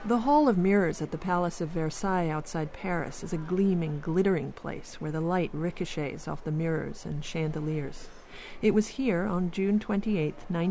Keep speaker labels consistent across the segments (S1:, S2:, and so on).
S1: The Hall of Mirrors at the Palace of Versailles outside Paris is a gleaming, glittering place where the light ricochets off the mirrors and chandeliers. It was here, on June 28,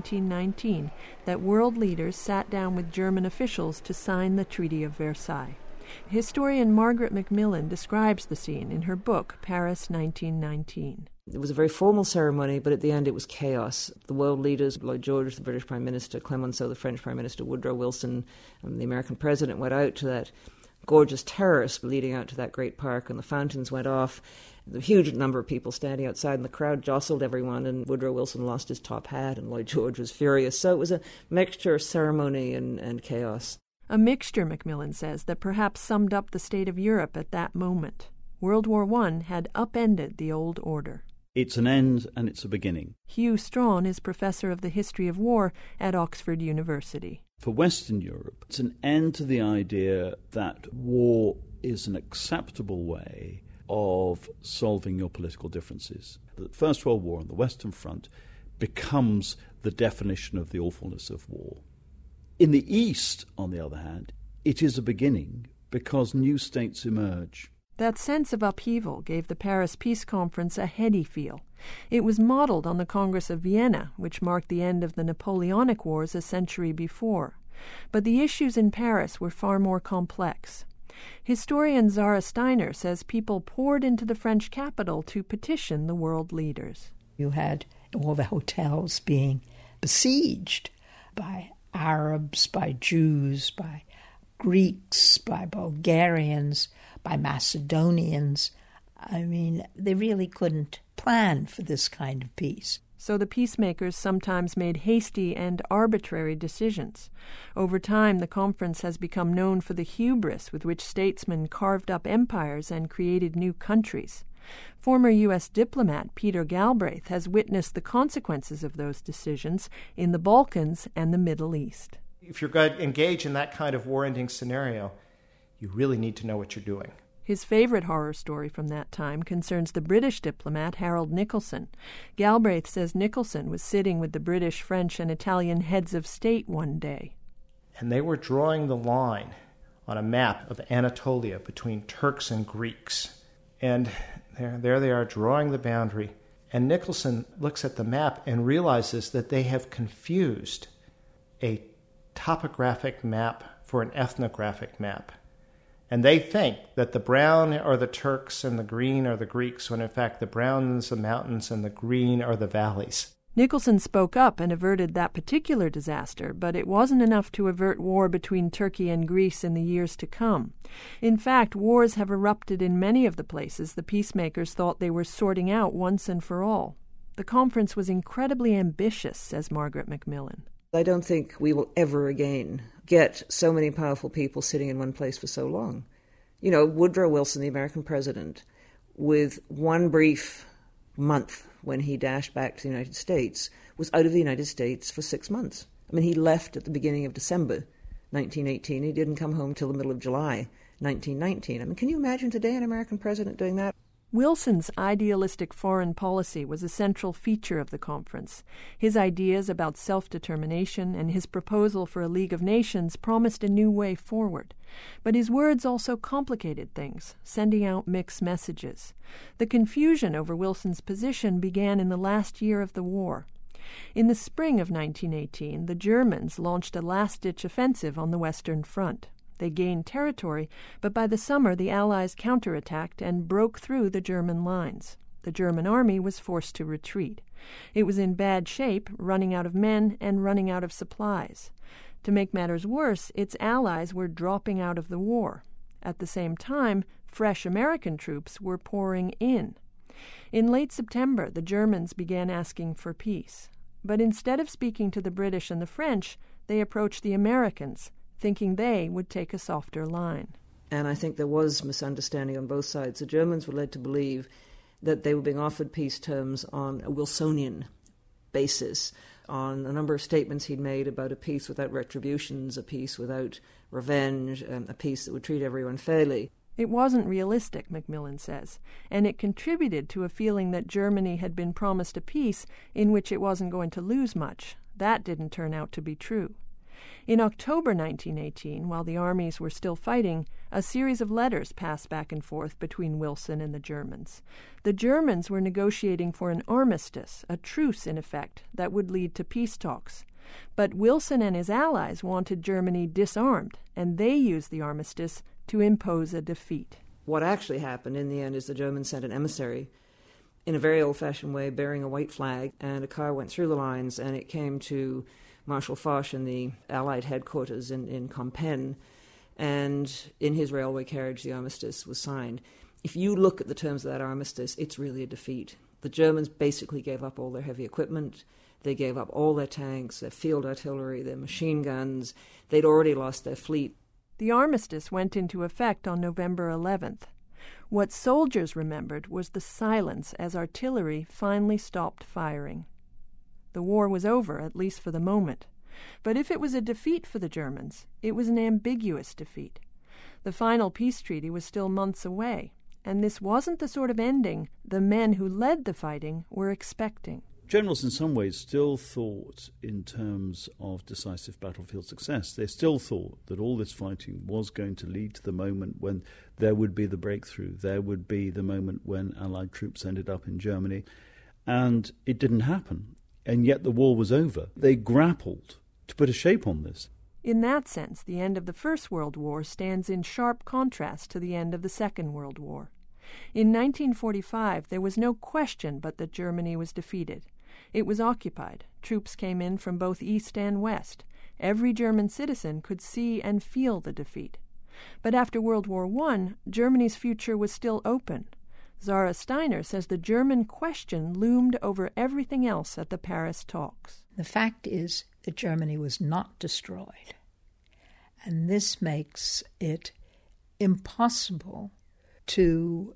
S1: 1919, that world leaders sat down with German officials to sign the Treaty of Versailles. Historian Margaret Macmillan describes the scene in her book, Paris 1919.
S2: It was a very formal ceremony, but at the end it was chaos. The world leaders, Lloyd George, the British Prime Minister, Clemenceau, the French Prime Minister, Woodrow Wilson, and the American President went out to that gorgeous terrace leading out to that great park, and the fountains went off. A huge number of people standing outside, and the crowd jostled everyone, and Woodrow Wilson lost his top hat, and Lloyd George was furious. So it was a mixture of ceremony and chaos.
S1: A mixture, Macmillan says, that perhaps summed up the state of Europe at that moment. World War I had upended the old order.
S3: It's an end and it's a beginning.
S1: Hugh Strawn is professor of the history of war at Oxford University.
S3: For Western Europe, it's an end to the idea that war is an acceptable way of solving your political differences. The First World War on the Western Front becomes the definition of the awfulness of war. In the East, on the other hand, it is a beginning because new states emerge.
S1: That sense of upheaval gave the Paris Peace Conference a heady feel. It was modeled on the Congress of Vienna, which marked the end of the Napoleonic Wars a century before. But the issues in Paris were far more complex. Historian Zara Steiner says people poured into the French capital to petition the world leaders.
S4: You had all the hotels being besieged by Arabs, by Jews, by Greeks, by Bulgarians, by Macedonians. I mean, they really couldn't plan for this kind of peace.
S1: So the peacemakers sometimes made hasty and arbitrary decisions. Over time, the conference has become known for the hubris with which statesmen carved up empires and created new countries. Former U.S. diplomat Peter Galbraith has witnessed the consequences of those decisions in the Balkans and the Middle East.
S5: If you're going to engage in that kind of war-ending scenario, you really need to know what you're doing.
S1: His favorite horror story from that time concerns the British diplomat Harold Nicolson. Galbraith says Nicolson was sitting with the British, French, and Italian heads of state one day.
S5: And they were drawing the line on a map of Anatolia between Turks and Greeks. And there they are drawing the boundary. And Nicolson looks at the map and realizes that they have confused a topographic map for an ethnographic map. And they think that the brown are the Turks and the green are the Greeks, when in fact the brown is the mountains and the green are the valleys.
S1: Nicolson spoke up and averted that particular disaster, but it wasn't enough to avert war between Turkey and Greece in the years to come. In fact, wars have erupted in many of the places the peacemakers thought they were sorting out once and for all. The conference was incredibly ambitious, says Margaret Macmillan.
S2: I don't think we will ever again get so many powerful people sitting in one place for so long. You know, Woodrow Wilson, the American president, with one brief month when he dashed back to the United States, was out of the United States for 6 months. I mean, he left at the beginning of December 1918. He didn't come home till the middle of July 1919. I mean, can you imagine today an American president doing that?
S1: Wilson's idealistic foreign policy was a central feature of the conference. His ideas about self-determination and his proposal for a League of Nations promised a new way forward. But his words also complicated things, sending out mixed messages. The confusion over Wilson's position began in the last year of the war. In the spring of 1918, the Germans launched a last-ditch offensive on the Western Front. They gained territory, but by the summer the Allies counterattacked and broke through the German lines. The German army was forced to retreat. It was in bad shape, running out of men and running out of supplies. To make matters worse, its allies were dropping out of the war. At the same time, fresh American troops were pouring in. In late September, the Germans began asking for peace. But instead of speaking to the British and the French, they approached the Americans, thinking they would take a softer line.
S2: And I think there was misunderstanding on both sides. The Germans were led to believe that they were being offered peace terms on a Wilsonian basis, on a number of statements he'd made about a peace without retributions, a peace without revenge, a peace that would treat everyone fairly.
S1: It wasn't realistic, Macmillan says, and it contributed to a feeling that Germany had been promised a peace in which it wasn't going to lose much. That didn't turn out to be true. In October 1918, while the armies were still fighting, a series of letters passed back and forth between Wilson and the Germans. The Germans were negotiating for an armistice, a truce in effect, that would lead to peace talks. But Wilson and his allies wanted Germany disarmed, and they used the armistice to impose a defeat.
S2: What actually happened in the end is the Germans sent an emissary in a very old-fashioned way, bearing a white flag, and a car went through the lines, and it came to Marshal Foch in the Allied headquarters in Compiègne, and in his railway carriage the armistice was signed. If you look at the terms of that armistice, it's really a defeat. The Germans basically gave up all their heavy equipment. They gave up all their tanks, their field artillery, their machine guns. They'd already lost their fleet.
S1: The armistice went into effect on November 11th. What soldiers remembered was the silence as artillery finally stopped firing. The war was over, at least for the moment. But if it was a defeat for the Germans, it was an ambiguous defeat. The final peace treaty was still months away, and this wasn't the sort of ending the men who led the fighting were expecting.
S3: Generals in some ways still thought in terms of decisive battlefield success. They still thought that all this fighting was going to lead to the moment when there would be the breakthrough. There would be the moment when Allied troops ended up in Germany. And it didn't happen. And yet the war was over. They grappled to put a shape on this.
S1: In that sense, the end of the First World War stands in sharp contrast to the end of the Second World War. In 1945, there was no question but that Germany was defeated. It was occupied. Troops came in from both east and west. Every German citizen could see and feel the defeat. But after World War I, Germany's future was still open. Zara Steiner says the German question loomed over everything else at the Paris talks.
S4: The fact is that Germany was not destroyed. And this makes it impossible to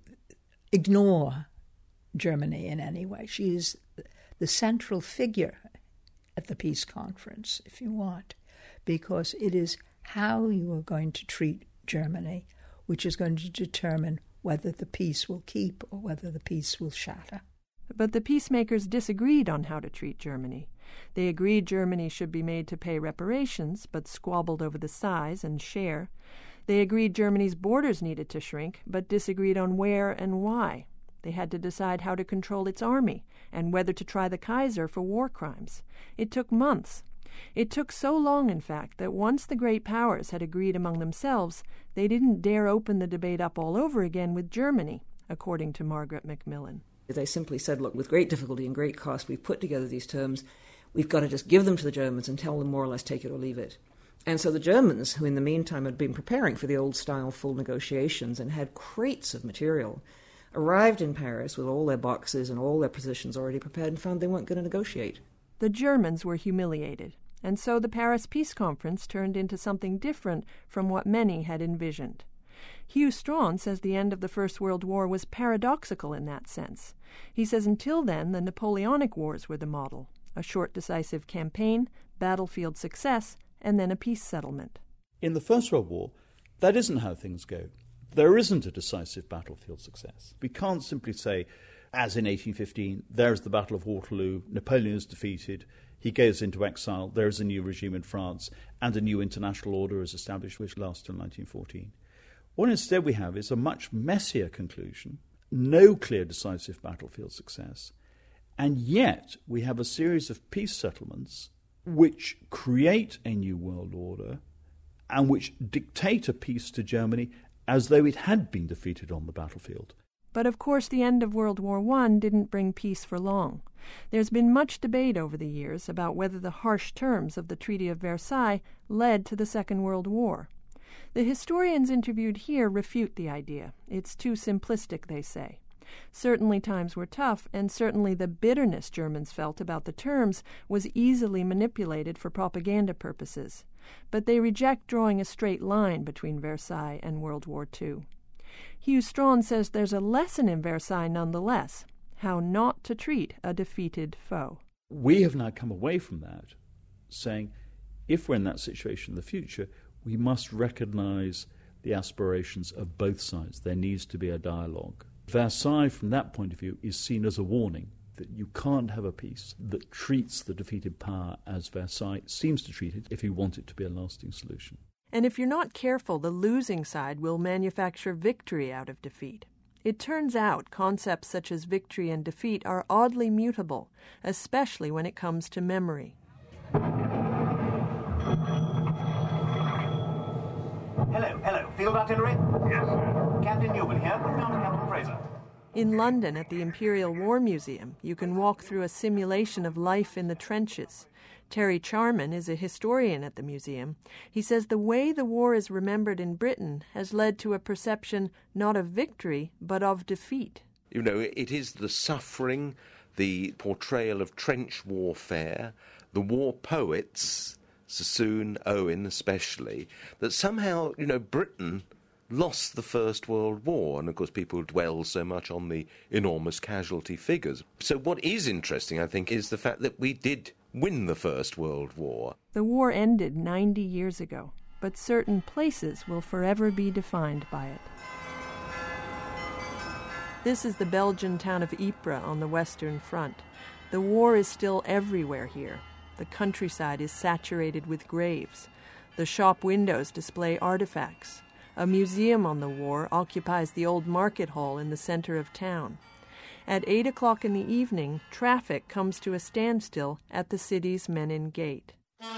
S4: ignore Germany in any way. She is the central figure at the peace conference, if you want, because it is how you are going to treat Germany which is going to determine whether the peace will keep or whether the peace will shatter.
S1: But the peacemakers disagreed on how to treat Germany. They agreed Germany should be made to pay reparations, but squabbled over the size and share. They agreed Germany's borders needed to shrink, but disagreed on where and why. They had to decide how to control its army and whether to try the Kaiser for war crimes. It took months. It took so long, in fact, that once the great powers had agreed among themselves, they didn't dare open the debate up all over again with Germany, according to Margaret Macmillan.
S2: They simply said, look, with great difficulty and great cost, we've put together these terms. We've got to just give them to the Germans and tell them more or less take it or leave it. And so the Germans, who in the meantime had been preparing for the old-style full negotiations and had crates of material, arrived in Paris with all their boxes and all their positions already prepared and found they weren't going to negotiate.
S1: The Germans were humiliated, and so the Paris Peace Conference turned into something different from what many had envisioned. Hugh Strachan says the end of the First World War was paradoxical in that sense. He says until then, the Napoleonic Wars were the model: a short, decisive campaign, battlefield success, and then a peace settlement.
S3: In the First World War, that isn't how things go. There isn't a decisive battlefield success. We can't simply say, as in 1815, there's the Battle of Waterloo, Napoleon is defeated, he goes into exile, there is a new regime in France, and a new international order is established, which lasts till 1914. What instead we have is a much messier conclusion, no clear decisive battlefield success, and yet we have a series of peace settlements which create a new world order and which dictate a peace to Germany as though it had been defeated on the battlefield.
S1: But of course the end of World War I didn't bring peace for long. There's been much debate over the years about whether the harsh terms of the Treaty of Versailles led to the Second World War. The historians interviewed here refute the idea. It's too simplistic, they say. Certainly times were tough, and certainly the bitterness Germans felt about the terms was easily manipulated for propaganda purposes. But they reject drawing a straight line between Versailles and World War II. Hugh Strachan says there's a lesson in Versailles nonetheless: how not to treat a defeated foe.
S3: We have now come away from that, saying if we're in that situation in the future, we must recognise the aspirations of both sides. There needs to be a dialogue. Versailles, from that point of view, is seen as a warning. that you can't have a peace that treats the defeated power as Versailles seems to treat it if you want it to be a lasting solution.
S1: And if you're not careful, the losing side will manufacture victory out of defeat. It turns out concepts such as victory and defeat are oddly mutable, especially when it comes to memory.
S6: Hello. Field artillery? Yes, sir. Captain Newman here. Put me on to Captain Fraser.
S1: In London, at the Imperial War Museum, you can walk through a simulation of life in the trenches. Terry Charman is a historian at the museum. He says the way the war is remembered in Britain has led to a perception not of victory, but of defeat.
S7: You know, it is the suffering, the portrayal of trench warfare, the war poets, Sassoon, Owen especially, that somehow, Britain lost the First World War, and of course people dwell so much on the enormous casualty figures. So what is interesting, I think, is the fact that we did win the First World War.
S1: The war ended 90 years ago, but certain places will forever be defined by it. This is the Belgian town of Ypres on the Western Front. The war is still everywhere here. The countryside is saturated with graves. The shop windows display artifacts. A museum on the war occupies the old market hall in the center of town. At 8 o'clock in the evening, traffic comes to a standstill at the city's Menin Gate.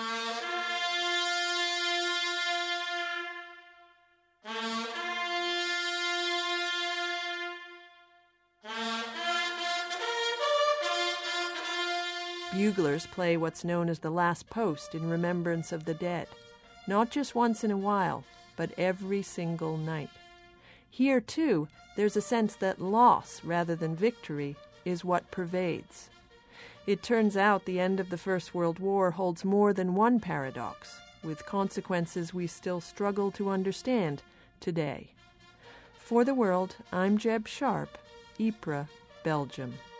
S1: Buglers play what's known as the last post in remembrance of the dead, not just once in a while, but every single night. Here, too, there's a sense that loss, rather than victory, is what pervades. It turns out the end of the First World War holds more than one paradox, with consequences we still struggle to understand today. For the World, I'm Jeb Sharp, Ypres, Belgium.